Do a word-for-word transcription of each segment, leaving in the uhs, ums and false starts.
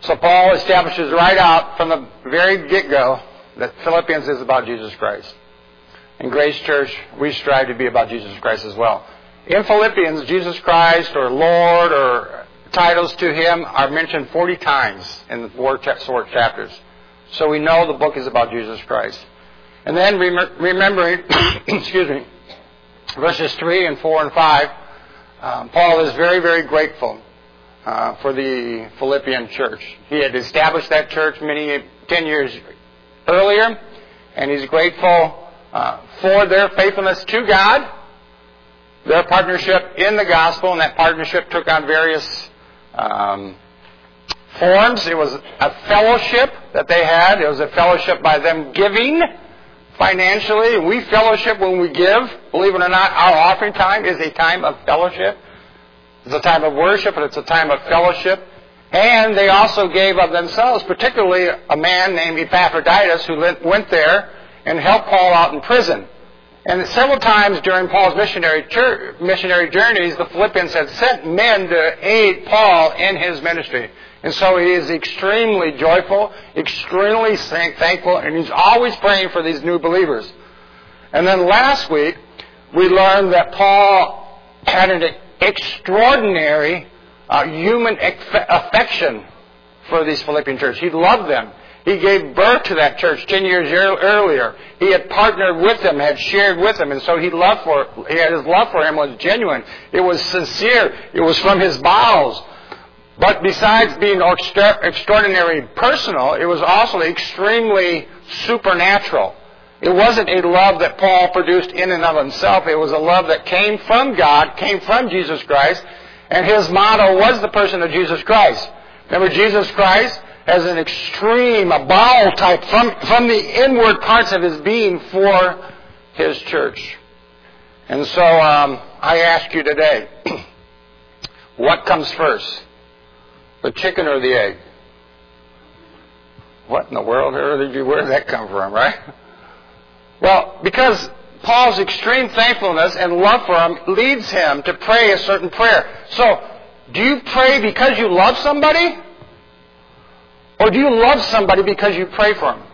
So Paul establishes right out from the very get-go that Philippians is about Jesus Christ. In Grace Church, we strive to be about Jesus Christ as well. In Philippians, Jesus Christ or Lord or titles to Him are mentioned forty times in the four short chapters. So we know the book is about Jesus Christ. And then rem- remembering, excuse me, verses three and four and five, um, Paul is very, very grateful uh, for the Philippian church. He had established that church many, ten years earlier, and he's grateful uh, for their faithfulness to God, their partnership in the gospel, and that partnership took on various um, forms. It was a fellowship that they had. It was a fellowship by them giving financially. We fellowship when we give. Believe it or not, our offering time is a time of fellowship. It's a time of worship, and it's a time of fellowship. And they also gave of themselves, particularly a man named Epaphroditus who went there and helped Paul out in prison. And several times during Paul's missionary church, missionary journeys, the Philippians had sent men to aid Paul in his ministry. And so he is extremely joyful, extremely thankful, and he's always praying for these new believers. And then last week, we learned that Paul had an extraordinary uh, human affection for these Philippian church. He loved them. He gave birth to that church ten years earlier. He had partnered with them, had shared with them, and so he loved for he had his love for him was genuine. It was sincere. It was from his bowels. But besides being extraordinary personal, it was also extremely supernatural. It wasn't a love that Paul produced in and of himself. It was a love that came from God, came from Jesus Christ, and his motto was the person of Jesus Christ. Remember, Jesus Christ as an extreme, a bowel type from, from the inward parts of his being for his church. And so um, I ask you today, what comes first? The chicken or the egg? What in the world? Where did you, where did that come from, right? Well, because Paul's extreme thankfulness and love for him leads him to pray a certain prayer. So, do you pray because you love somebody? Or do you love somebody because you pray for them?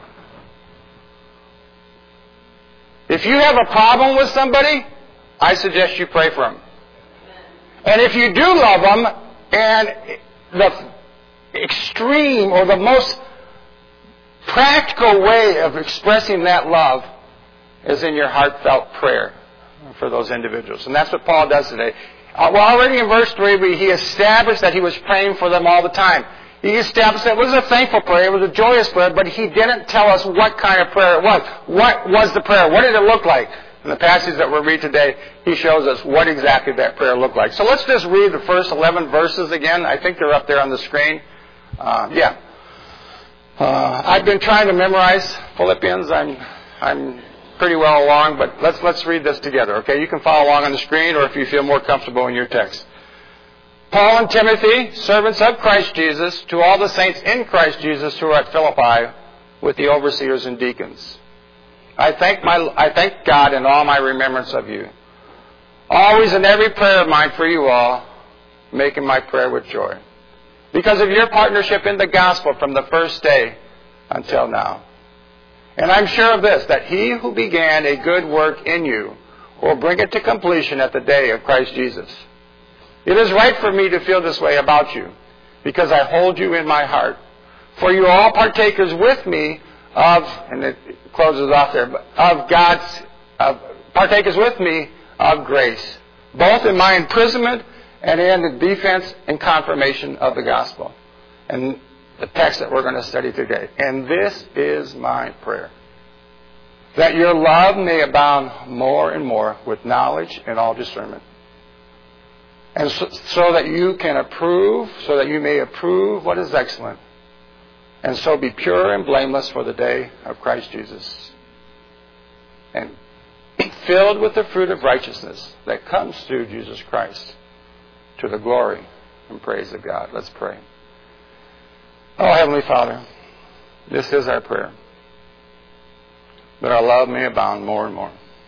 If you have a problem with somebody, I suggest you pray for them. And if you do love them, and the extreme or the most practical way of expressing that love is in your heartfelt prayer for those individuals. And that's what Paul does today. Uh, well, already in verse three, he established that he was praying for them all the time. He established that it was a thankful prayer, it was a joyous prayer, but he didn't tell us what kind of prayer it was. What was the prayer? What did it look like? In the passage that we'll read today, he shows us what exactly that prayer looked like. So let's just read the first eleven verses again. I think they're up there on the screen. Uh, yeah. Uh, I've been trying to memorize Philippians. I'm I'm pretty well along, but let's let's read this together, okay? You can follow along on the screen, or if you feel more comfortable in your text. Paul and Timothy, servants of Christ Jesus, to all the saints in Christ Jesus who are at Philippi, with the overseers and deacons. I thank my I thank God in all my remembrance of you, always in every prayer of mine for you all, making my prayer with joy, because of your partnership in the gospel from the first day until now. And I'm sure of this, that he who began a good work in you will bring it to completion at the day of Christ Jesus. It is right for me to feel this way about you, because I hold you in my heart. For you are all partakers with me of, and it closes off there, of God's, of, partakers with me of grace, both in my imprisonment and in the defense and confirmation of the gospel. And the text that we're going to study today. And this is my prayer, that your love may abound more and more with knowledge and all discernment. And so, so that you can approve, so that you may approve what is excellent, and so be pure and blameless for the day of Christ Jesus, and filled with the fruit of righteousness that comes through Jesus Christ, to the glory and praise of God. Let's pray. Oh, Heavenly Father, this is our prayer, that our love may abound more and more.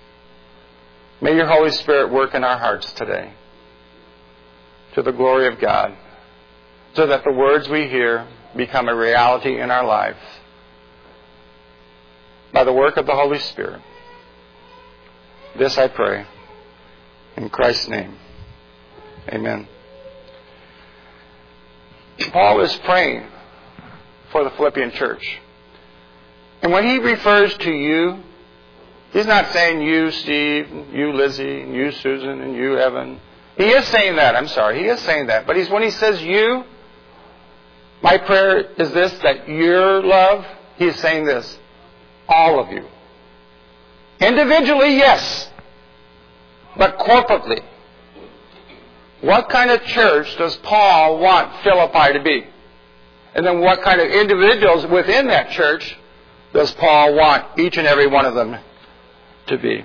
May your Holy Spirit work in our hearts today, to the glory of God, so that the words we hear become a reality in our lives by the work of the Holy Spirit. This I pray in Christ's name. Amen. Paul is praying for the Philippian church. And when he refers to you, he's not saying you, Steve, you, Lizzie, and you, Susan, and you, Evan. He is saying that. I'm sorry. He is saying that. But he's, when he says you, my prayer is this, that your love, he is saying this, all of you. Individually, yes. But corporately. What kind of church does Paul want Philippi to be? And then what kind of individuals within that church does Paul want each and every one of them to be?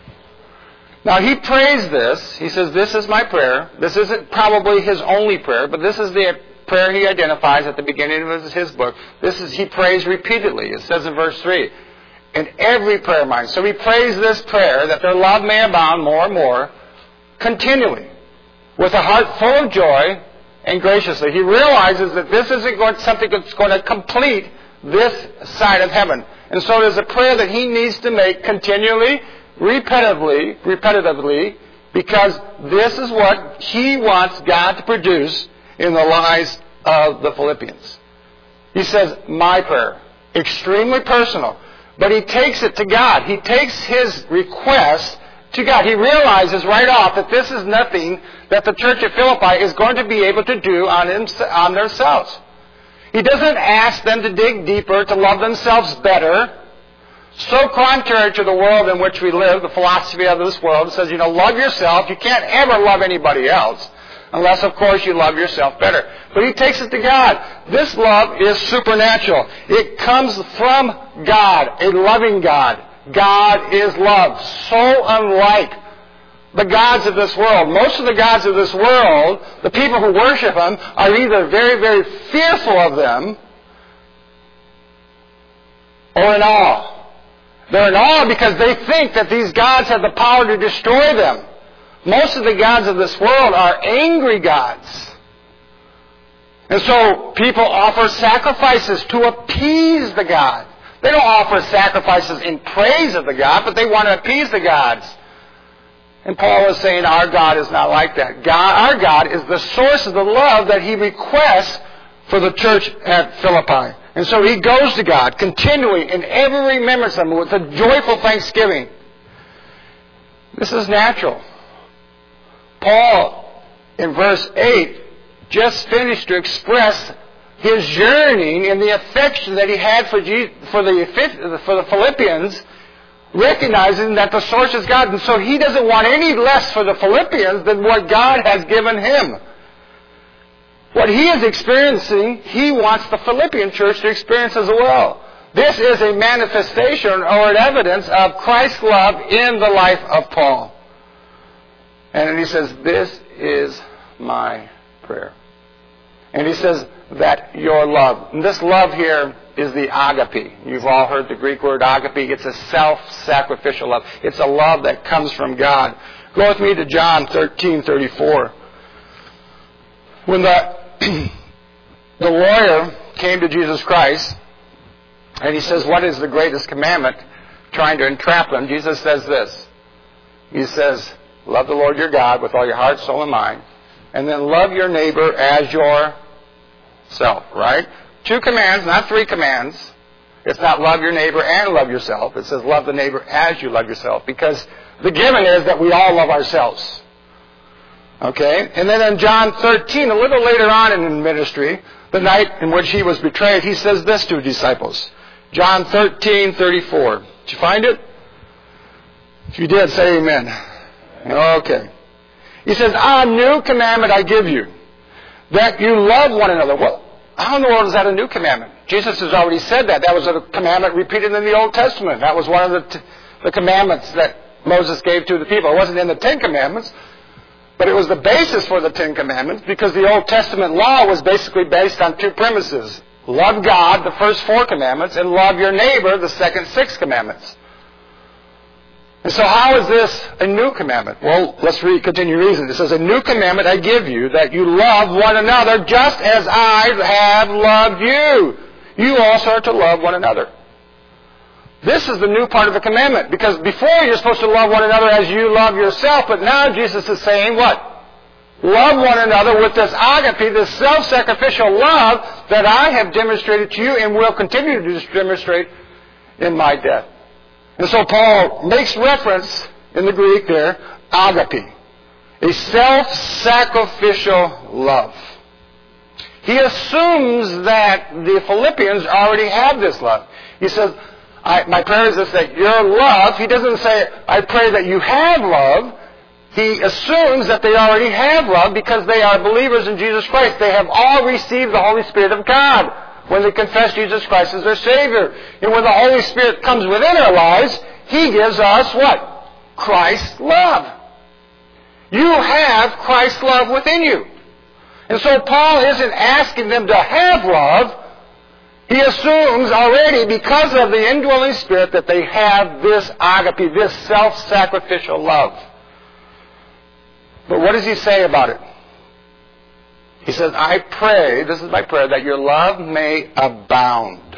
Now he prays this. He says, this is my prayer. This isn't probably his only prayer, but this is the prayer he identifies at the beginning of his, his book. This is, he prays repeatedly. It says in verse three, in every prayer of mine. So he prays this prayer that their love may abound more and more continually with a heart full of joy and graciously. He realizes that this isn't going, something that's going to complete this side of heaven. And so there's a prayer that he needs to make continually, repetitively, repetitively, because this is what he wants God to produce in the lives of the Philippians. He says, my prayer, extremely personal, but he takes it to God. He takes his request to God. He realizes right off that this is nothing that the church at Philippi is going to be able to do on, him, on themselves. He doesn't ask them to dig deeper, to love themselves better. So contrary to the world in which we live, the philosophy of this world says, you know, love yourself. You can't ever love anybody else unless, of course, you love yourself better. But he takes it to God. This love is supernatural. It comes from God, a loving God. God is love. So unlike the gods of this world. Most of the gods of this world, the people who worship them, are either very, very fearful of them or in awe. They're in awe because they think that these gods have the power to destroy them. Most of the gods of this world are angry gods. And so people offer sacrifices to appease the god. They don't offer sacrifices in praise of the god, but they want to appease the gods. And Paul is saying our God is not like that. God, our God is the source of the love that he requests for the church at Philippi. And so he goes to God continually in every remembrance of him with a joyful thanksgiving. This is natural. Paul, in verse eight, just finished to express his yearning and the affection that he had for, Jesus, for, the, for the Philippians, recognizing that the source is God. And so he doesn't want any less for the Philippians than what God has given him. What he is experiencing, he wants the Philippian church to experience as well. This is a manifestation or an evidence of Christ's love in the life of Paul. And then he says, this is my prayer. And he says that your love, and this love here is the agape. You've all heard the Greek word agape. It's a self-sacrificial love. It's a love that comes from God. Go with me to John thirteen thirty-four. When the, the lawyer came to Jesus Christ, and he says, what is the greatest commandment? Trying to entrap him, Jesus says this. He says, love the Lord your God with all your heart, soul, and mind. And then love your neighbor as yourself, right? Two commands, not three commands. It's not love your neighbor and love yourself. It says love the neighbor as you love yourself. Because the given is that we all love ourselves. Okay? And then in John thirteen, a little later on in ministry, the night in which he was betrayed, he says this to his disciples. John thirteen thirty-four. Did you find it? If you did, say amen. Okay. He says, a new commandment I give you, that you love one another. Well, how in the world is that a new commandment? Jesus has already said that. That was a commandment repeated in the Old Testament. That was one of the, t- the commandments that Moses gave to the people. It wasn't in the Ten Commandments, but it was the basis for the Ten Commandments because the Old Testament law was basically based on two premises. Love God, the first four commandments, and love your neighbor, the second six commandments. And so how is this a new commandment? Well, let's read, continue reading. It says, a new commandment I give you, that you love one another just as I have loved you. You also are to love one another. This is the new part of the commandment, because before you're supposed to love one another as you love yourself, but now Jesus is saying what? Love one another with this agape, this self-sacrificial love that I have demonstrated to you and will continue to demonstrate in my death. And so Paul makes reference in the Greek there, agape, a self-sacrificial love. He assumes that the Philippians already have this love. He says, I, my prayer is this, that your love, he doesn't say, I pray that you have love. He assumes that they already have love because they are believers in Jesus Christ. They have all received the Holy Spirit of God when they confess Jesus Christ as their Savior. And when the Holy Spirit comes within our lives, He gives us what? Christ's love. You have Christ's love within you. And so Paul isn't asking them to have love. He assumes already, because of the indwelling Spirit, that they have this agape, this self-sacrificial love. But what does he say about it? He says, I pray, this is my prayer, that your love may abound.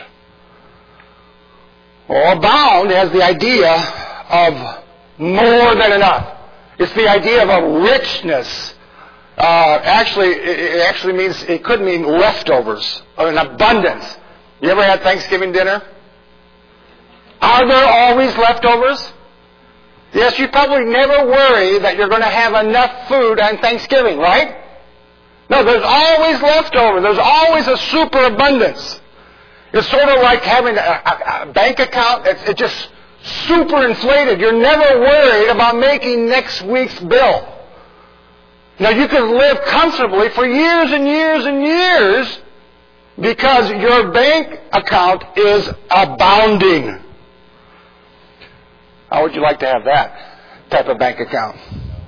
Well, abound has the idea of more than enough. It's the idea of a richness. Uh, actually, it actually means, it could mean leftovers, or an abundance. You ever had Thanksgiving dinner? Are there always leftovers? Yes, you probably never worry that you're going to have enough food on Thanksgiving, right? No, there's always leftover. There's always a superabundance. It's sort of like having a, a, a bank account. It's, it's just super inflated. You're never worried about making next week's bill. Now, you can live comfortably for years and years and years because your bank account is abounding. How would you like to have that type of bank account?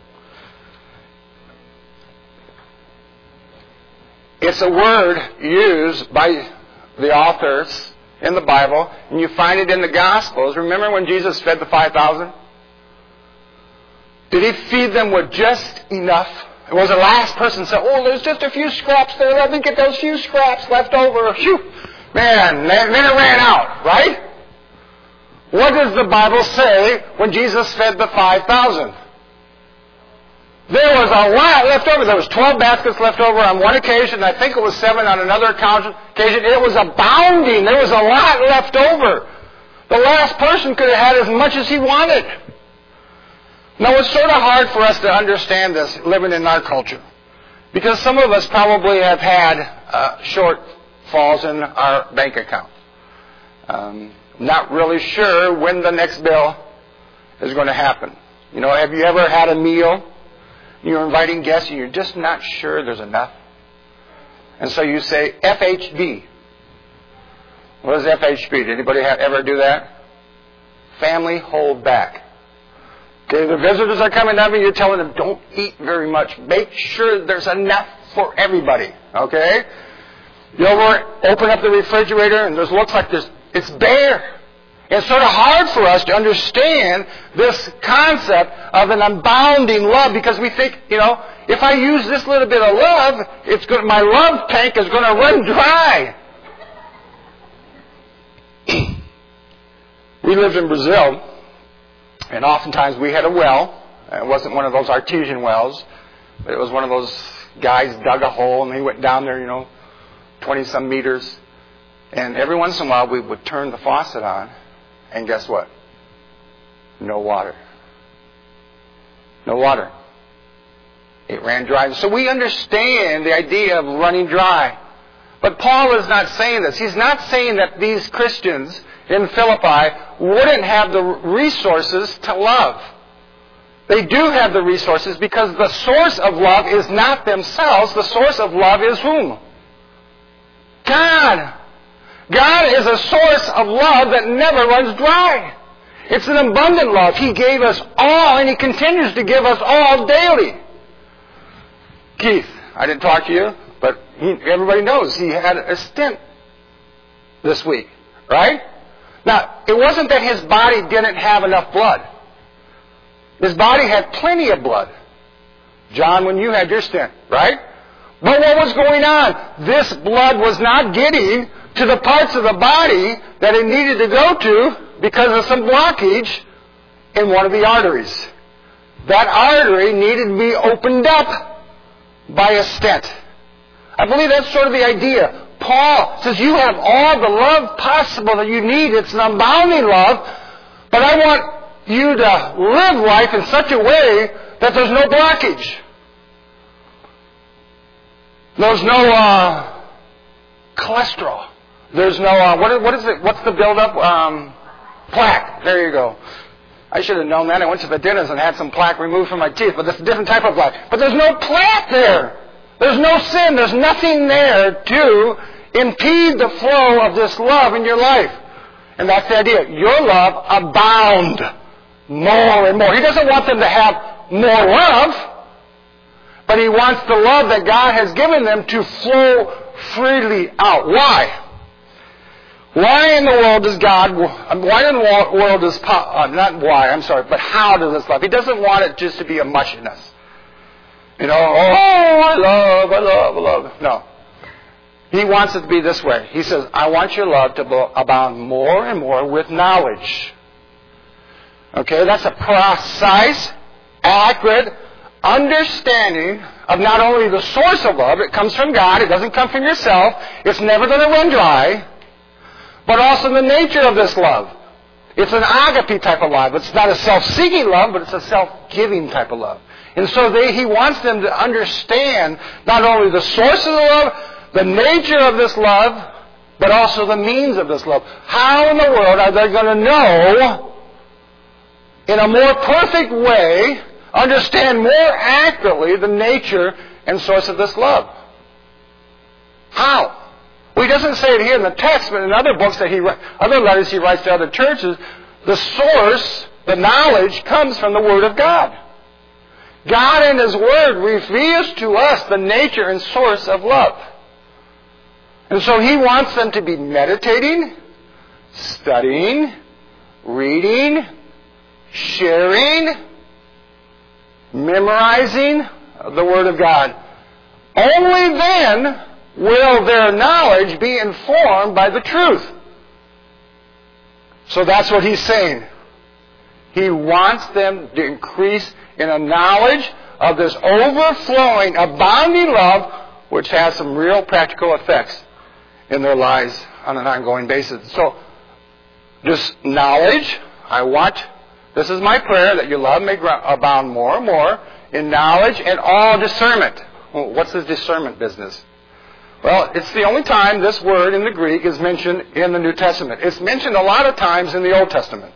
It's a word used by the authors in the Bible, and you find it in the Gospels. Remember when Jesus fed the five thousand? Did He feed them with just enough? It was the last person said, oh, there's just a few scraps there. Let me get those few scraps left over. Phew. Man, then it ran out, right? What does the Bible say when Jesus fed the five thousand? There was a lot left over. There was twelve baskets left over on one occasion. I think it was seven on another occasion. It was abounding. There was a lot left over. The last person could have had as much as he wanted. Now, it's sort of hard for us to understand this living in our culture, because some of us probably have had uh, shortfalls in our bank account. Um, not really sure when the next bill is going to happen. You know, have you ever had a meal? You're inviting guests and you're just not sure there's enough. And so you say F H B. What is F H B? Did anybody have, ever do that? Family hold back. Okay, the visitors are coming up and you're telling them, don't eat very much. Make sure there's enough for everybody. Okay? You over, open up the refrigerator and there's looks like there's, it's bare. It's sort of hard for us to understand this concept of an abounding love, because we think, you know, if I use this little bit of love, it's going, my love tank is going to run dry. We lived in Brazil, and oftentimes we had a well. It wasn't one of those artesian wells, but it was one of those guys dug a hole and they went down there, you know, twenty-some meters. And every once in a while we would turn the faucet on. And guess what? No water. No water. It ran dry. So we understand the idea of running dry. But Paul is not saying this. He's not saying that these Christians in Philippi wouldn't have the resources to love. They do have the resources, because the source of love is not themselves. The source of love is whom? God. God is a source of love that never runs dry. It's an abundant love. He gave us all, and He continues to give us all daily. Keith, I didn't talk to you, but he, everybody knows he had a stent this week, right? Now, it wasn't that his body didn't have enough blood. His body had plenty of blood. John, when you had your stint, right? But what was going on? This blood was not getting to the parts of the body that it needed to go to because of some blockage in one of the arteries. That artery needed to be opened up by a stent. I believe that's sort of the idea. Paul says, you have all the love possible that you need. It's an unbounding love. But I want you to live life in such a way that there's no blockage. There's no uh, cholesterol. There's no, uh, what, is, what is it? What's the buildup? Um, plaque. There you go. I should have known that. I went to the dentist and had some plaque removed from my teeth, but that's a different type of plaque. But there's no plaque there. There's no sin. There's nothing there to impede the flow of this love in your life. And that's the idea. Your love abound more and more. He doesn't want them to have more love, but He wants the love that God has given them to flow freely out. Why? Why in the world does God, why in the world does, uh, not why, I'm sorry, but how does this love? He doesn't want it just to be a mushiness. You know, oh, I love, I love, I love. No. He wants it to be this way. He says, I want your love to abound more and more with knowledge. Okay, that's a precise, accurate understanding of not only the source of love, it comes from God, it doesn't come from yourself, it's never going to run dry, but also the nature of this love. It's an agape type of love. It's not a self-seeking love, but it's a self-giving type of love. And so they, He wants them to understand not only the source of the love, the nature of this love, but also the means of this love. How in the world are they going to know in a more perfect way, understand more accurately the nature and source of this love? How? Well, He doesn't say it here in the text, but in other books that he, other letters He writes to other churches, the source, the knowledge, comes from the Word of God. God in His Word reveals to us the nature and source of love. And so He wants them to be meditating, studying, reading, sharing, memorizing the Word of God. Only then will their knowledge be informed by the truth. So that's what He's saying. He wants them to increase in a knowledge of this overflowing, abounding love, which has some real practical effects in their lives on an ongoing basis. So, this knowledge, I want, this is my prayer, that your love may abound more and more in knowledge and all discernment. Well, what's this discernment business? Well, it's the only time this word in the Greek is mentioned in the New Testament. It's mentioned a lot of times in the Old Testament.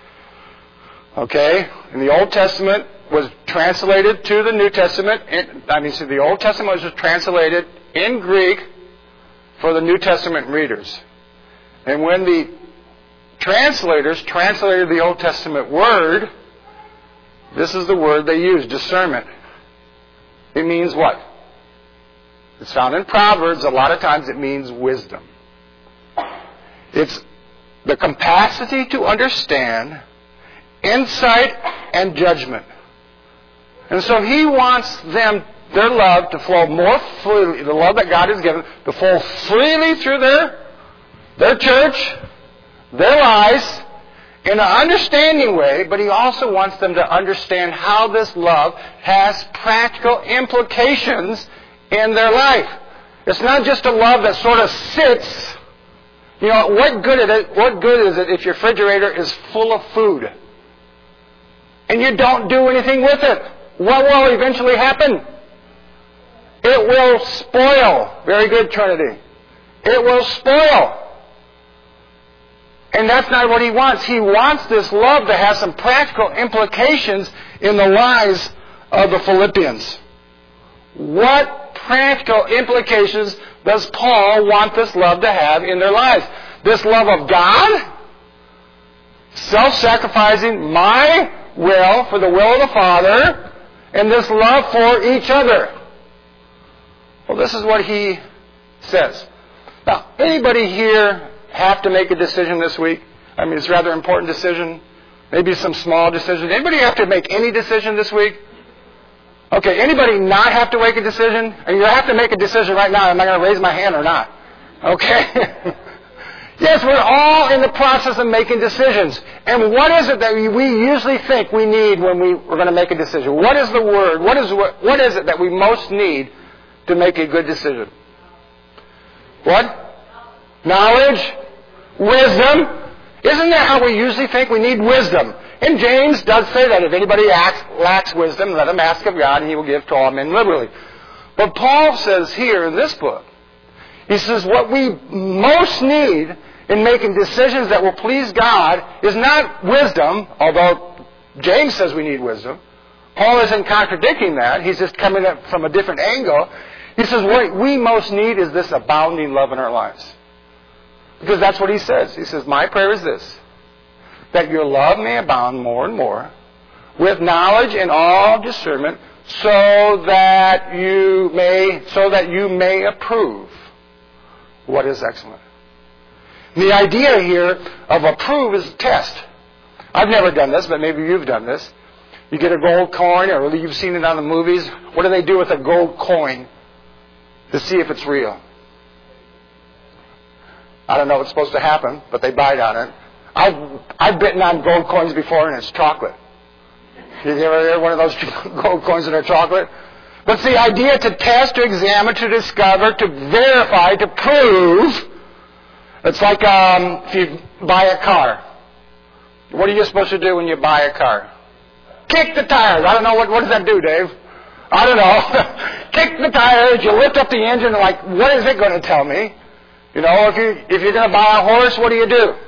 Okay? In the Old Testament was translated to the New Testament. In, I mean, so the Old Testament was translated in Greek for the New Testament readers. And when the translators translated the Old Testament word, this is the word they used, discernment. It means what? It's found in Proverbs. A lot of times it means wisdom. It's the capacity to understand, insight, and judgment. And so He wants them, their love, to flow more freely, the love that God has given, to flow freely through their, their church, their lives, in an understanding way, but He also wants them to understand how this love has practical implications in their life. It's not just a love that sort of sits. You know, what good is it, what good is it if your refrigerator is full of food and you don't do anything with it? What will eventually happen? It will spoil. Very good, Trinity. It will spoil. And that's not what He wants. He wants this love to have some practical implications in the lives of the Philippians. What practical implications does Paul want this love to have in their lives? This love of God, self-sacrificing my will for the will of the Father, and this love for each other. Well, this is what he says. Now, anybody here have to make a decision this week? I mean, it's a rather important decision. Maybe some small decisions. Anybody have to make any decision this week? Okay, anybody not have to make a decision? And you have to make a decision right now. Am I going to raise my hand or not? Okay? Yes, we're all in the process of making decisions. And what is it that we usually think we need when we, we're going to make a decision? What is the word? What is, what, what is it that we most need to make a good decision? What? Knowledge? Wisdom? Isn't that how we usually think? We need wisdom. And James does say that if anybody acts, lacks wisdom, let him ask of God, and he will give to all men liberally. But Paul says here in this book, he says what we most need in making decisions that will please God is not wisdom, although James says we need wisdom. Paul isn't contradicting that. He's just coming up from a different angle. He says what we most need is this abounding love in our lives. Because that's what he says. He says, my prayer is this, that your love may abound more and more with knowledge and all discernment, so that you may, so that you may approve what is excellent. The idea here of approve is test. I've never done this, but maybe you've done this. You get a gold coin, or you've seen it on the movies. What do they do with a gold coin to see if it's real? I don't know what's supposed to happen, but they bite on it. I've, I've bitten on gold coins before, and it's chocolate. Did you ever hear one of those gold coins that are chocolate? But it's the idea to test, to examine, to discover, to verify, to prove. It's like um, if you buy a car. What are you supposed to do when you buy a car? Kick the tires. I don't know. What, what does that do, Dave? I don't know. Kick the tires. You lift up the engine, and like, what is it going to tell me? You know, if, you, if you're going to buy a horse, what do you do?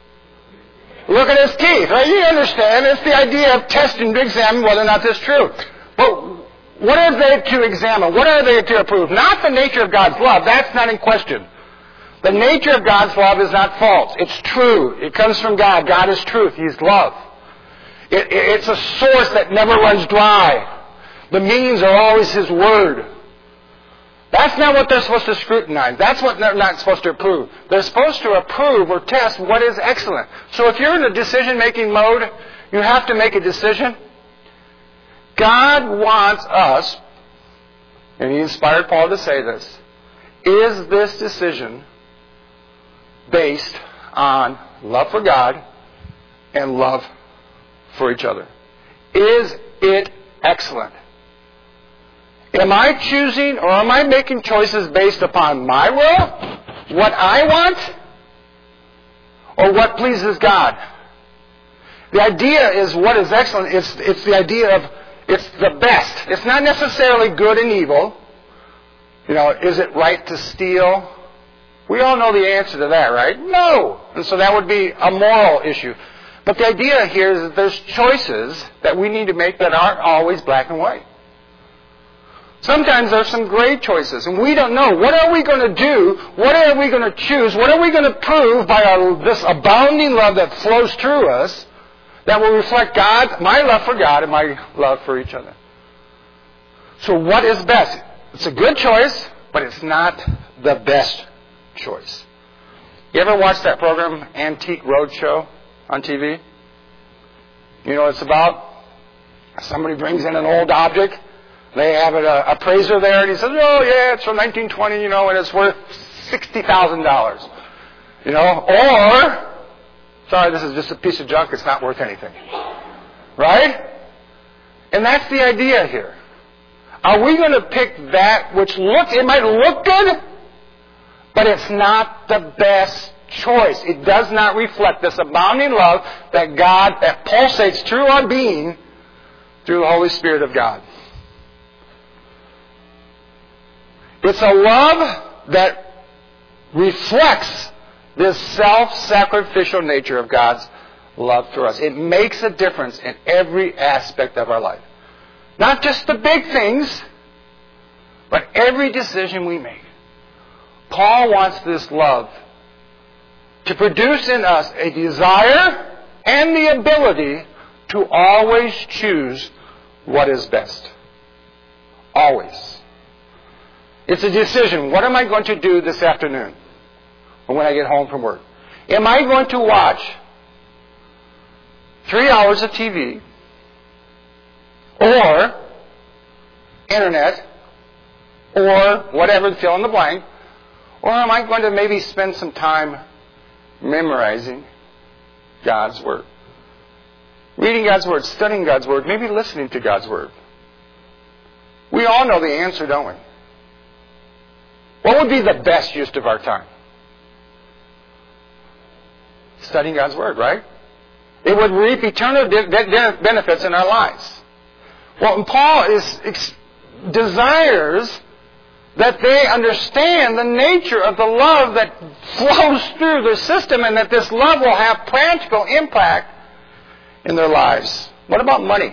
Look at his teeth, right? You understand. It's the idea of testing to examine whether or not this is true. But what are they to examine? What are they to approve? Not the nature of God's love. That's not in question. The nature of God's love is not false. It's true. It comes from God. God is truth. He's love. It, it, it's a source that never runs dry. The means are always His Word. That's not what they're supposed to scrutinize. That's what they're not supposed to approve. They're supposed to approve or test what is excellent. So if you're in a decision-making mode, you have to make a decision. God wants us, and He inspired Paul to say this, is this decision based on love for God and love for each other? Is it excellent? Am I choosing or am I making choices based upon my will, what I want, or what pleases God? The idea is what is excellent. It's, it's the idea of it's the best. It's not necessarily good and evil. You know, is it right to steal? We all know the answer to that, right? No. And so that would be a moral issue. But the idea here is that there's choices that we need to make that aren't always black and white. Sometimes there's some gray choices, and we don't know. What are we going to do? What are we going to choose? What are we going to prove by our, this abounding love that flows through us that will reflect God, my love for God and my love for each other? So what is best? It's a good choice, but it's not the best choice. You ever watch that program, Antique Roadshow, on T V? You know what it's about? Somebody brings in an old object. They have an uh, appraiser there, and he says, oh, yeah, it's from nineteen twenty, you know, and it's worth sixty thousand dollars. You know, or, sorry, this is just a piece of junk, it's not worth anything. Right? And that's the idea here. Are we going to pick that which looks, it might look good, but it's not the best choice. It does not reflect this abounding love that God, that pulsates through our being through the Holy Spirit of God. It's a love that reflects this self-sacrificial nature of God's love for us. It makes a difference in every aspect of our life. Not just the big things, but every decision we make. Paul wants this love to produce in us a desire and the ability to always choose what is best. Always. It's a decision. What am I going to do this afternoon or when I get home from work? Am I going to watch three hours of T V or internet or whatever, fill in the blank, or am I going to maybe spend some time memorizing God's Word? Reading God's Word, studying God's Word, maybe listening to God's Word. We all know the answer, don't we? What would be the best use of our time? Studying God's Word, right? It would reap eternal benefits in our lives. Well, Paul is ex- desires that they understand the nature of the love that flows through their system, and that this love will have practical impact in their lives. What about money?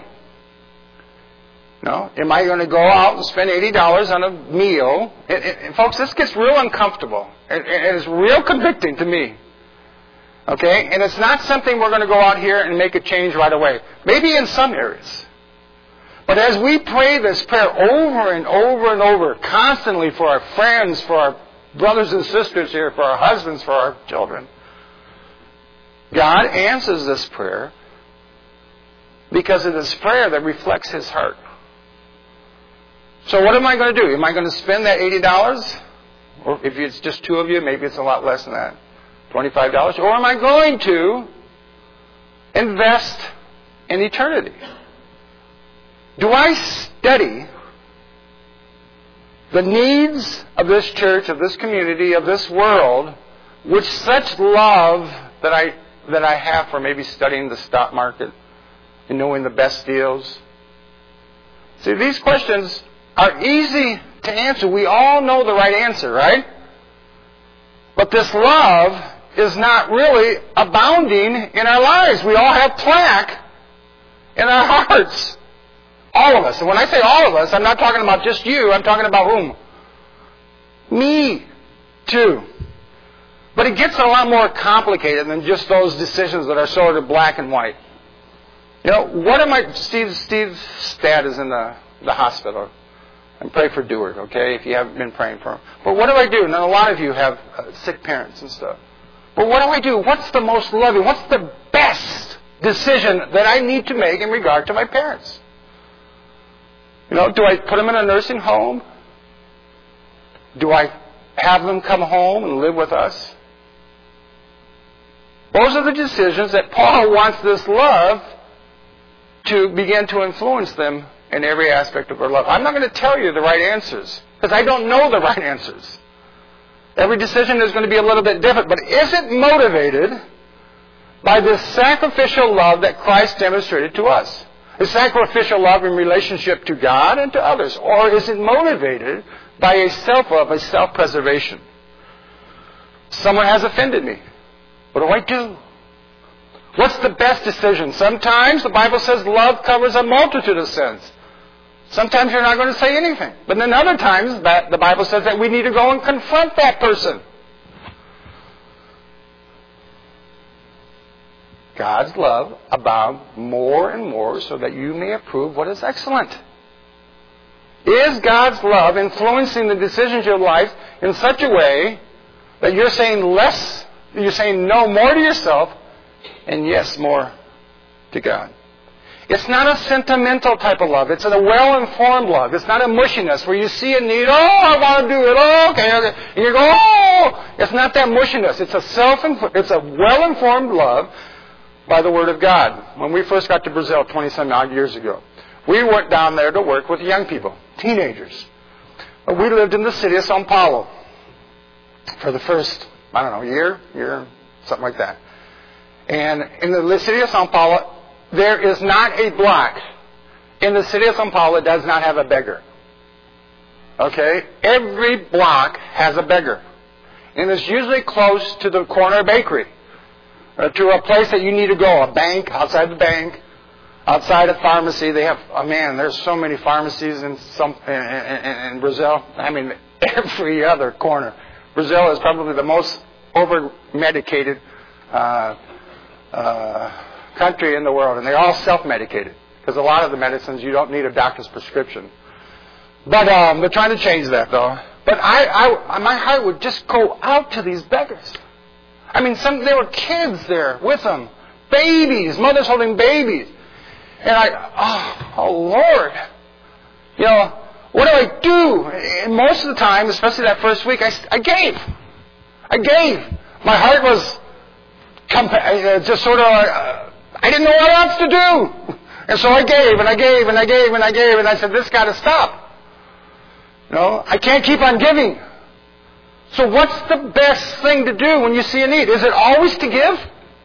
No? Am I going to go out and spend eighty dollars on a meal? And, and, and folks, this gets real uncomfortable. It, it is real convicting to me. Okay? And it's not something we're going to go out here and make a change right away. Maybe in some areas. But as we pray this prayer over and over and over, constantly for our friends, for our brothers and sisters here, for our husbands, for our children, God answers this prayer because it is prayer that reflects His heart. So what am I going to do? Am I going to spend that eighty dollars? Or if it's just two of you, maybe it's a lot less than that. twenty-five dollars? Or am I going to invest in eternity? Do I study the needs of this church, of this community, of this world, with such love that I that I have for maybe studying the stock market and knowing the best deals? See, these questions are easy to answer. We all know the right answer, right? But this love is not really abounding in our lives. We all have plaque in our hearts. All of us. And when I say all of us, I'm not talking about just you. I'm talking about whom? Me, too. But it gets a lot more complicated than just those decisions that are sort of black and white. You know, what am I... Steve, Steve's dad is in the, the hospital. And pray for Dewart, okay, if you haven't been praying for him. But what do I do? And a lot of you have uh, sick parents and stuff. But what do I do? What's the most loving? What's the best decision that I need to make in regard to my parents? You know, do I put them in a nursing home? Do I have them come home and live with us? Those are the decisions that Paul wants this love to begin to influence them in every aspect of their life. I'm not going to tell you the right answers, because I don't know the right answers. Every decision is going to be a little bit different. But is it motivated by this sacrificial love that Christ demonstrated to us? A sacrificial love in relationship to God and to others? Or is it motivated by a self-love, a self-preservation? Someone has offended me. What do I do? What's the best decision? Sometimes the Bible says love covers a multitude of sins. Sometimes you're not going to say anything. But then other times that the Bible says that we need to go and confront that person. God's love abound more and more so that you may approve what is excellent. Is God's love influencing the decisions of your life in such a way that you're saying less, you're saying no more to yourself, and yes more to God? It's not a sentimental type of love. It's a well-informed love. It's not a mushiness where you see a need, oh, I want to do it, oh, okay, okay. And you go, oh! It's not that mushiness. It's a self, it's a well-informed love by the Word of God. When we first got to Brazil twenty-some odd years ago, we went down there to work with young people, teenagers. We lived in the city of São Paulo for the first, I don't know, year, year, something like that. And in the city of São Paulo, there is not a block in the city of São Paulo that does not have a beggar. Okay? Every block has a beggar. And it's usually close to the corner bakery. Or to a place that you need to go, a bank, outside the bank, outside a pharmacy. They have, oh man, there's so many pharmacies in some in, in, in Brazil. I mean, every other corner. Brazil is probably the most over-medicated uh, uh, country in the world, and they're all self-medicated because a lot of the medicines you don't need a doctor's prescription. But um, they're trying to change that, though. But I, I, my heart would just go out to these beggars. I mean, some there were kids there with them, babies, mothers holding babies. And I, oh, oh Lord, you know, what do I do? And most of the time, especially that first week, I, I gave. I gave. My heart was compa- just sort of, uh, I didn't know what else to do. And so I gave, and I gave, and I gave, and I gave, and I said, this got to stop. You know, I can't keep on giving. So what's the best thing to do when you see a need? Is it always to give?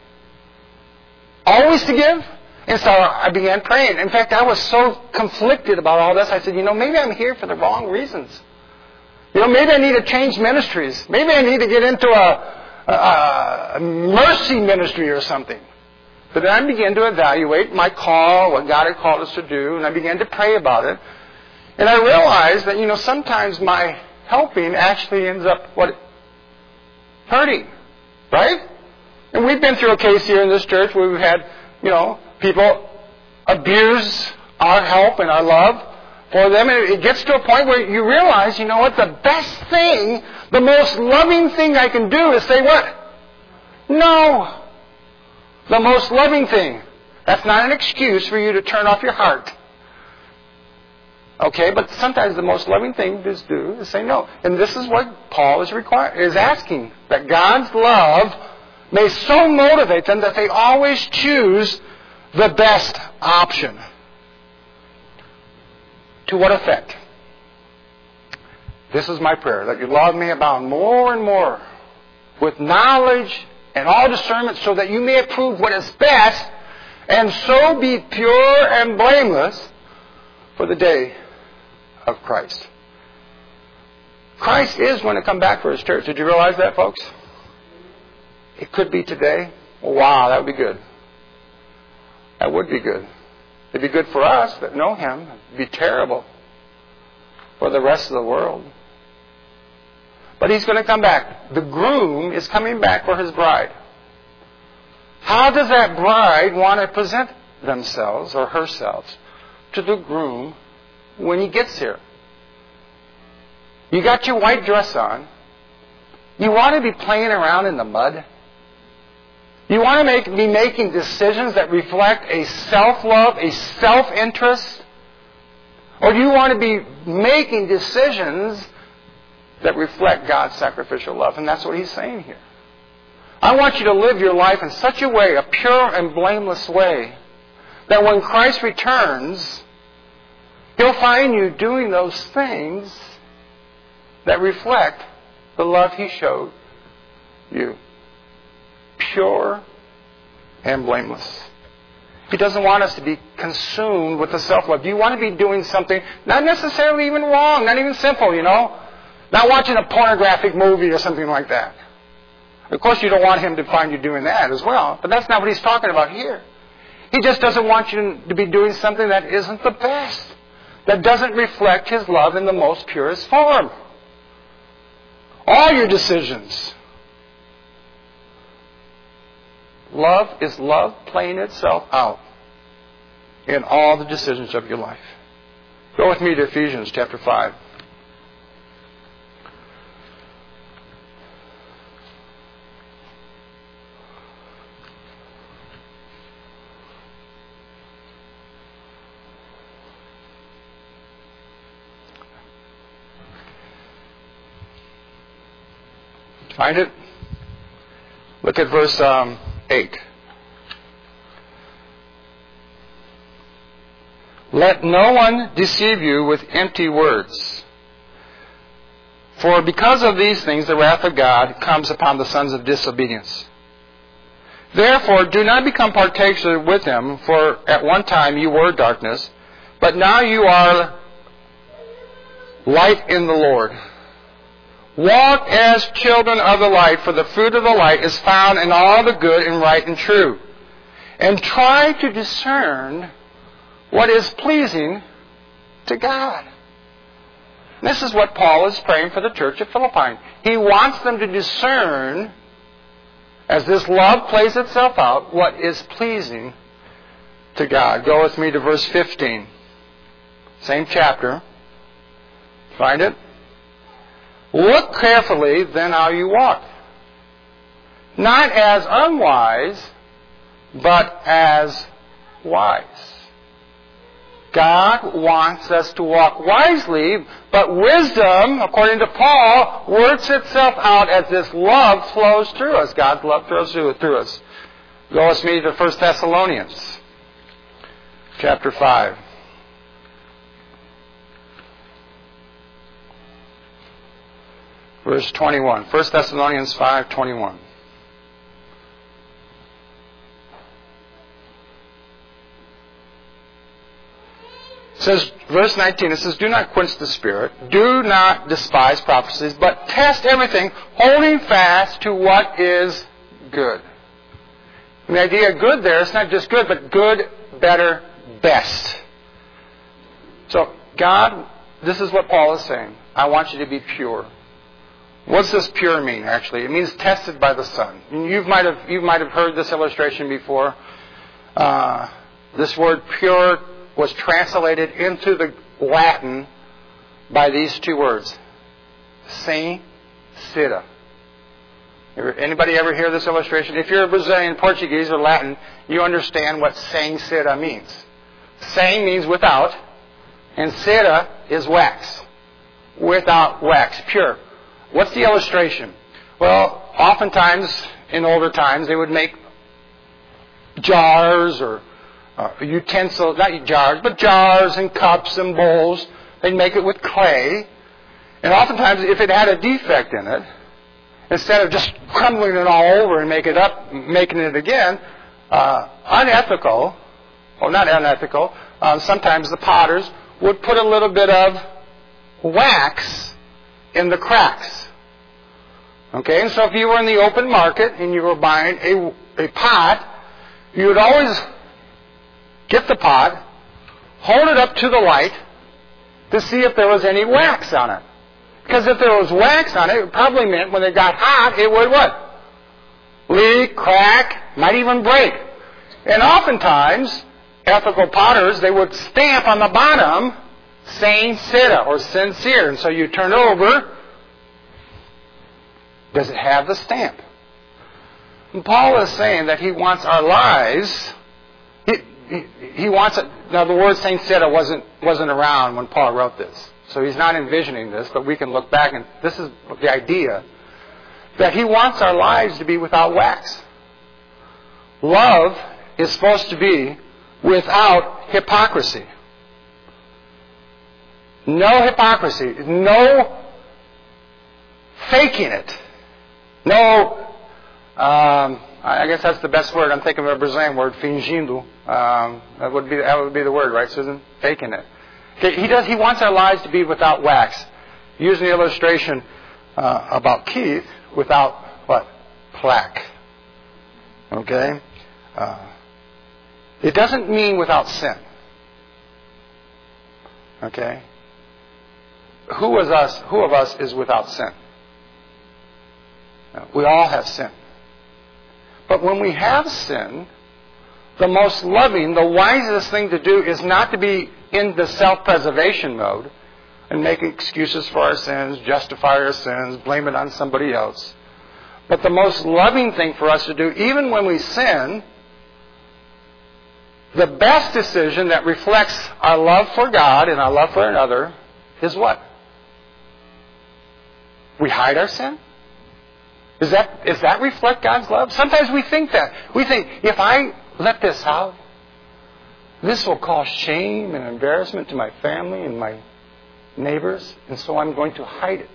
Always to give? And so I began praying. In fact, I was so conflicted about all this. I said, you know, maybe I'm here for the wrong reasons. You know, maybe I need to change ministries. Maybe I need to get into a, a, a mercy ministry or something. But then I began to evaluate my call, what God had called us to do, and I began to pray about it. And I realized that, you know, sometimes my helping actually ends up, what? Hurting. Right? And we've been through a case here in this church where we've had, you know, people abuse our help and our love for them. And it gets to a point where you realize, you know what, the best thing, the most loving thing I can do is say what? No. The most loving thing. That's not an excuse for you to turn off your heart. Okay, but sometimes the most loving thing to do is say no. And this is what Paul is requiring, is asking, that God's love may so motivate them that they always choose the best option. To what effect? This is my prayer, that your love may abound more and more with knowledge and all discernment, so that you may approve what is best, and so be pure and blameless for the day of Christ. Christ is going to come back for His church. Did you realize that, folks? It could be today. Well, wow, that would be good. That would be good. It'd be good for us that know Him. It'd be terrible for the rest of the world. But He's going to come back. The groom is coming back for his bride. How does that bride want to present themselves or herself to the groom when he gets here? You got your white dress on. You want to be playing around in the mud? You want to make, be making decisions that reflect a self-love, a self-interest? Or do you want to be making decisions that reflect God's sacrificial love? And that's what he's saying here. I want you to live your life in such a way, a pure and blameless way, that when Christ returns, He'll find you doing those things that reflect the love He showed you. Pure and blameless. He doesn't want us to be consumed with the self-love. Do you want to be doing something not necessarily even wrong, not even simple, you know? Not watching a pornographic movie or something like that. Of course, you don't want Him to find you doing that as well. But that's not what He's talking about here. He just doesn't want you to be doing something that isn't the best. That doesn't reflect His love in the most purest form. All your decisions. Love is love playing itself out in all the decisions of your life. Go with me to Ephesians chapter five. Find it? Look at verse um, eight. Let no one deceive you with empty words. For because of these things the wrath of God comes upon the sons of disobedience. Therefore do not become partakers with them, for at one time you were darkness, but now you are light in the Lord. Walk as children of the light, for the fruit of the light is found in all the good and right and true. And try to discern what is pleasing to God. This is what Paul is praying for the church at Philippi. He wants them to discern, as this love plays itself out, what is pleasing to God. Go with me to verse fifteen. Same chapter. Find it? Look carefully then how you walk, not as unwise, but as wise. God wants us to walk wisely, but wisdom, according to Paul, works itself out as this love flows through us. God's love flows through us. Go with me to First Thessalonians, chapter five. Verse twenty-one. First Thessalonians five twenty-one. It says, verse nineteen, it says, do not quench the Spirit, do not despise prophecies, but test everything, holding fast to what is good. And the idea of good there, it's not just good, but good, better, best. So, God, this is what Paul is saying. I want you to be pure. What's this pure mean, actually? It means tested by the sun. You might have, you might have heard this illustration before. Uh, this word pure was translated into the Latin by these two words. Sem cera. Anybody ever hear this illustration? If you're a Brazilian, Portuguese, or Latin, you understand what sem cera means. Sem means without, and cera is wax. Without wax, pure. What's the illustration? Well, oftentimes, in older times, they would make jars or Uh, utensils, not jars, but jars and cups and bowls. They'd make it with clay. And oftentimes, if it had a defect in it, instead of just crumbling it all over and make it up, making it again, uh, unethical, or not unethical, uh, sometimes the potters would put a little bit of wax in the cracks. Okay, and so if you were in the open market and you were buying a, a pot, you would always get the pot, hold it up to the light to see if there was any wax on it. Because if there was wax on it, it probably meant when it got hot, it would what? Leak, crack, might even break. And oftentimes, ethical potters, they would stamp on the bottom, sem cera, or sincere. And so you turn over, does it have the stamp? And Paul is saying that he wants our lives... He, He, he wants it. Now, the word sem cera wasn't wasn't around when Paul wrote this, so he's not envisioning this. But we can look back, and this is the idea that he wants our lives to be without wax. Love is supposed to be without hypocrisy. No hypocrisy. No faking it. No. Um, I guess that's the best word. I'm thinking of a Brazilian word, fingindo. Um, that would be that would be the word, right, Susan? Faking it. Okay, he does. He wants our lives to be without wax. Using the illustration uh, about Keith, without what? Plaque. Okay. Uh, it doesn't mean without sin. Okay. Who is us? Who of us is without sin? We all have sin. But when we have sin, the most loving, the wisest thing to do is not to be in the self-preservation mode and make excuses for our sins, justify our sins, blame it on somebody else. But the most loving thing for us to do, even when we sin, the best decision that reflects our love for God and our love for another is what? We hide our sin? Is that, does that reflect God's love? Sometimes we think that. We think, if I let this out, this will cause shame and embarrassment to my family and my neighbors, and so I'm going to hide it.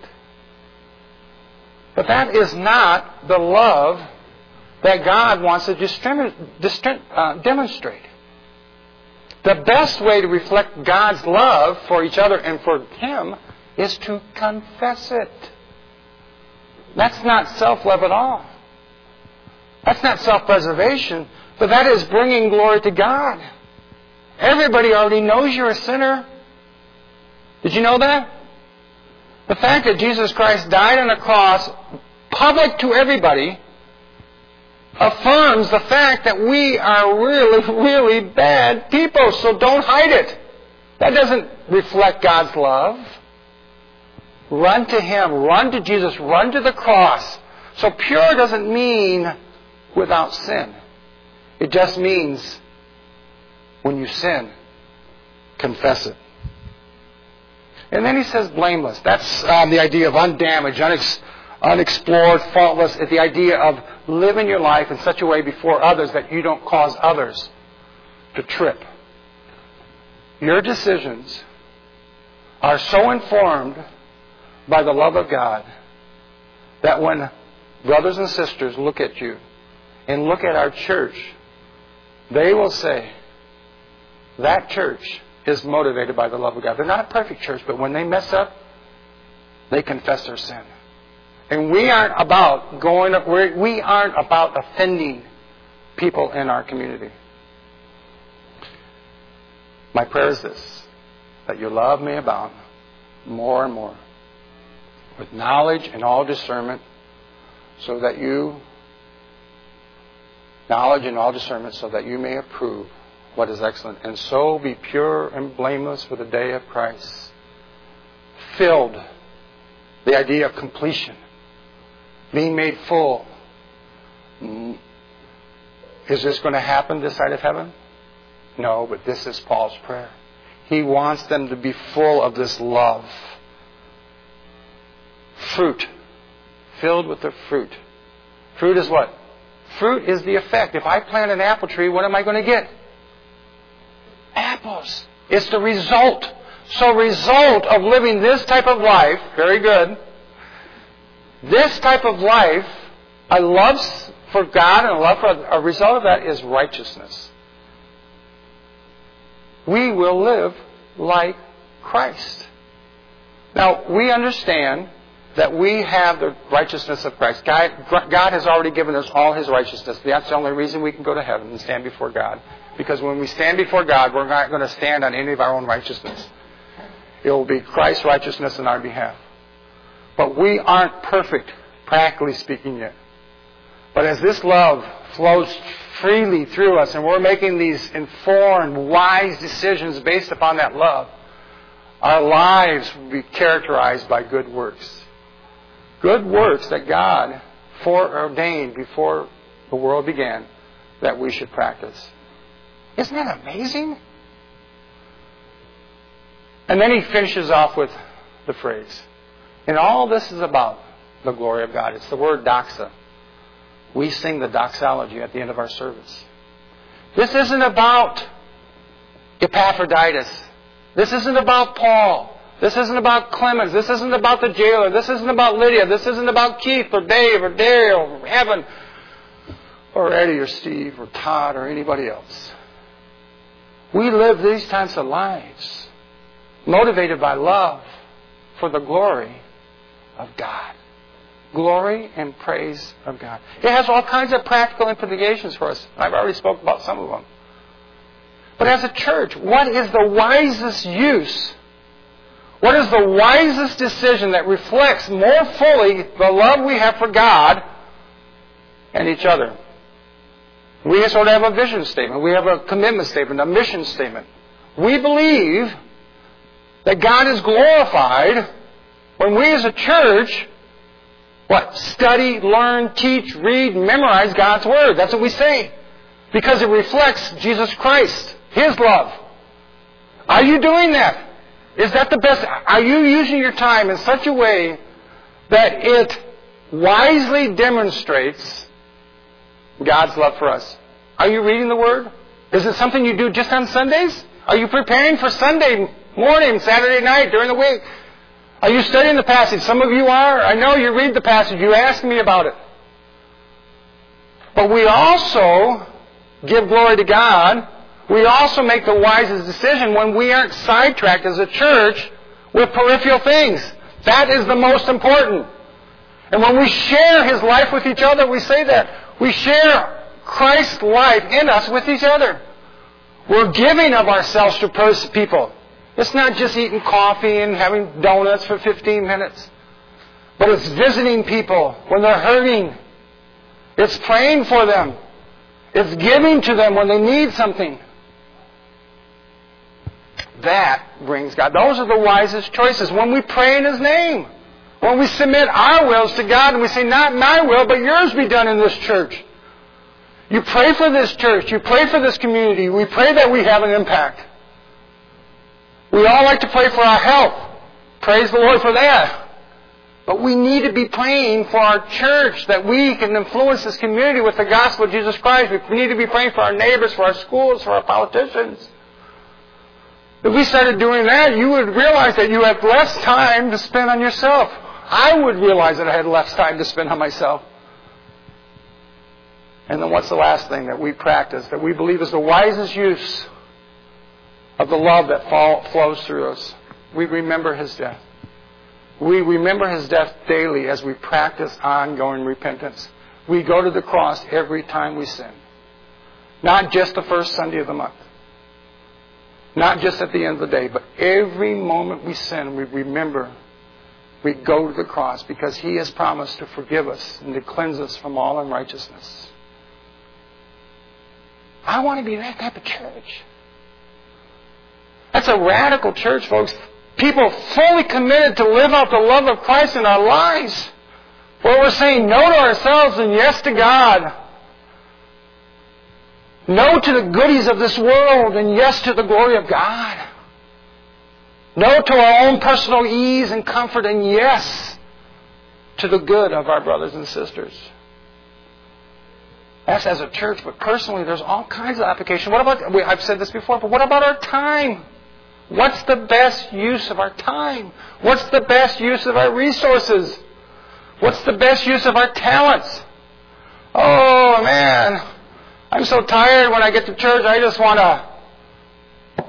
But that is not the love that God wants to distri- distri- uh, demonstrate. The best way to reflect God's love for each other and for Him is to confess it. That's not self-love at all. That's not self-preservation, but that is bringing glory to God. Everybody already knows you're a sinner. Did you know that? The fact that Jesus Christ died on the cross, public to everybody, affirms the fact that we are really, really bad people, so don't hide it. That doesn't reflect God's love. Run to Him. Run to Jesus. Run to the cross. So pure doesn't mean without sin. It just means when you sin, confess it. And then he says blameless. That's um, the idea of undamaged, unex- unexplored, faultless. It's the idea of living your life in such a way before others that you don't cause others to trip. Your decisions are so informed by the love of God that when brothers and sisters look at you and look at our church, they will say, that church is motivated by the love of God. They're not a perfect church, but when they mess up, they confess their sin. And we aren't about going, we aren't about offending people in our community. My prayer is this, that your love may abound more and more with knowledge and all discernment, so that you, knowledge and all discernment, so that you may approve what is excellent, and so be pure and blameless for the day of Christ. Filled, the idea of completion, being made full. Is this going to happen this side of heaven? No, but this is Paul's prayer. He wants them to be full of this love. Fruit. Filled with the fruit. Fruit is what? Fruit is the effect. If I plant an apple tree, what am I going to get? Apples. It's the result. So result of living this type of life, very good. This type of life, a love for God and a love for a result of that is righteousness. We will live like Christ. Now, we understand that we have the righteousness of Christ. God, God has already given us all His righteousness. That's the only reason we can go to heaven and stand before God. Because when we stand before God, we're not going to stand on any of our own righteousness. It will be Christ's righteousness on our behalf. But we aren't perfect, practically speaking, yet. But as this love flows freely through us and we're making these informed, wise decisions based upon that love, our lives will be characterized by good works. Good works that God foreordained before the world began that we should practice. Isn't that amazing? And then he finishes off with the phrase. And all this is about the glory of God. It's the word doxa. We sing the doxology at the end of our service. This isn't about Epaphroditus. This isn't about Paul. This isn't about Clemens. This isn't about the jailer. This isn't about Lydia. This isn't about Keith or Dave or Daryl or Evan or Eddie or Steve or Todd or anybody else. We live these types of lives motivated by love for the glory of God. Glory and praise of God. It has all kinds of practical implications for us. I've already spoken about some of them. But as a church, what is the wisest use? What is the wisest decision that reflects more fully the love we have for God and each other? We sort of have a vision statement. We have a commitment statement, a mission statement. We believe that God is glorified when we as a church, what? Study, learn, teach, read, memorize God's Word. That's what we say. Because it reflects Jesus Christ, His love. Are you doing that? Is that the best? Are you using your time in such a way that it wisely demonstrates God's love for us? Are you reading the Word? Is it something you do just on Sundays? Are you preparing for Sunday morning, Saturday night, during the week? Are you studying the passage? Some of you are. I know you read the passage. You ask me about it. But we also give glory to God. We also make the wisest decision when we aren't sidetracked as a church with peripheral things. That is the most important. And when we share His life with each other, we say that. We share Christ's life in us with each other. We're giving of ourselves to people. It's not just eating coffee and having donuts for fifteen minutes. But it's visiting people when they're hurting. It's praying for them. It's giving to them when they need something. That brings God. Those are the wisest choices. When we pray in His name. When we submit our wills to God and we say, not my will, but yours be done in this church. You pray for this church. You pray for this community. We pray that we have an impact. We all like to pray for our health. Praise the Lord for that. But we need to be praying for our church, that we can influence this community with the gospel of Jesus Christ. We need to be praying for our neighbors, for our schools, for our politicians. If we started doing that, you would realize that you have less time to spend on yourself. I would realize that I had less time to spend on myself. And then what's the last thing that we practice, that we believe is the wisest use of the love that fall, flows through us? We remember His death. We remember His death daily as we practice ongoing repentance. We go to the cross every time we sin. Not just the first Sunday of the month. Not just at the end of the day, but every moment we sin, we remember, we go to the cross because He has promised to forgive us and to cleanse us from all unrighteousness. I want to be that type of church. That's a radical church, folks. People fully committed to live out the love of Christ in our lives. Where we're saying no to ourselves and yes to God. No to the goodies of this world and yes to the glory of God. No to our own personal ease and comfort and yes to the good of our brothers and sisters. That's as a church, but personally there's all kinds of application. What about, I've said this before, but what about our time? What's the best use of our time? What's the best use of our resources? What's the best use of our talents? Oh, man, I'm so tired when I get to church. I just want to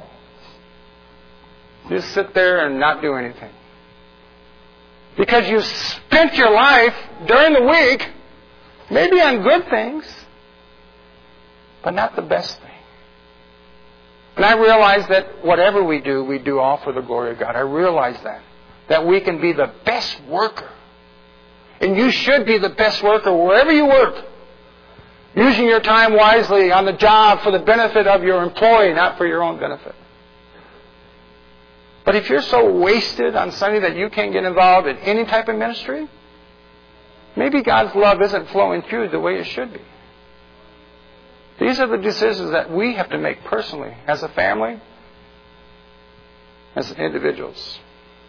just sit there and not do anything. Because you spent your life during the week maybe on good things, but not the best thing. And I realize that whatever we do, we do all for the glory of God. I realize that. That we can be the best worker. And you should be the best worker wherever you work. Using your time wisely on the job for the benefit of your employee, not for your own benefit. But if you're so wasted on Sunday that you can't get involved in any type of ministry, maybe God's love isn't flowing through the way it should be. These are the decisions that we have to make personally, as a family, as individuals.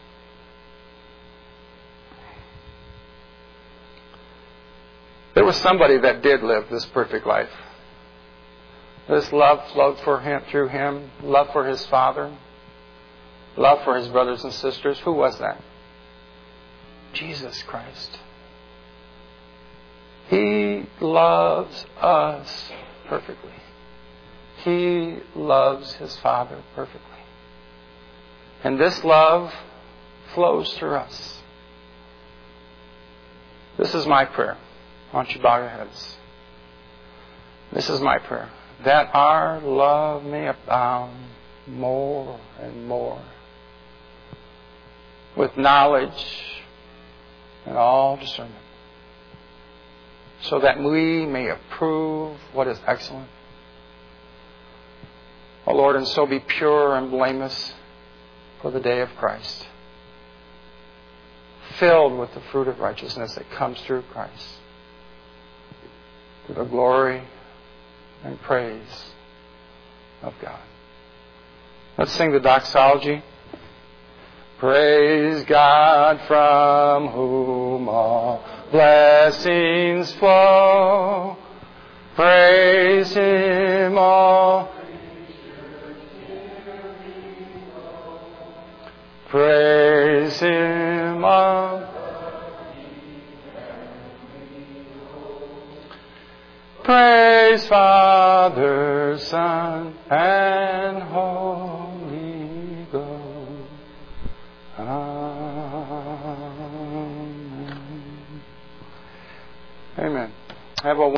There was somebody that did live this perfect life. This love flowed for him, through him, love for his Father, love for his brothers and sisters. Who was that? Jesus Christ. He loves us perfectly. He loves His Father perfectly. And this love flows through us. This is my prayer. Why don't you bow your heads? This is my prayer. That our love may abound more and more with knowledge and all discernment, so that we may approve what is excellent. O Lord, and so be pure and blameless for the day of Christ, filled with the fruit of righteousness that comes through Christ, to the glory and praise of God. Let's sing the doxology. Praise God, from whom all blessings flow. Praise Him, all. Praise Him, all. Praise Father, Son, and Holy Ghost. Amen. Amen. Have a